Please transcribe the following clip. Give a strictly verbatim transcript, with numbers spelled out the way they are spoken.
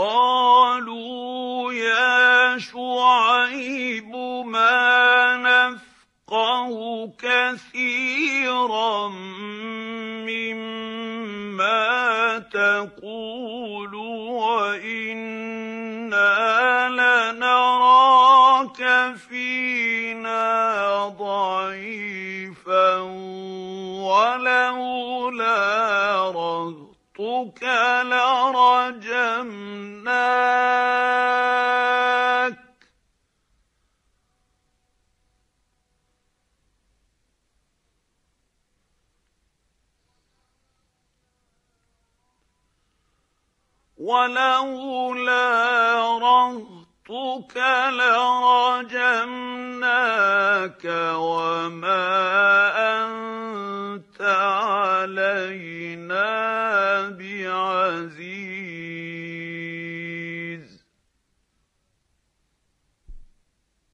قالوا يا شعيب ما نفقه كثيرا مما تقول وإنا لنراك فينا ضعيفا ولولا رهطك لرجمناك ولولا رهطك لرجمناك وما أنت علينا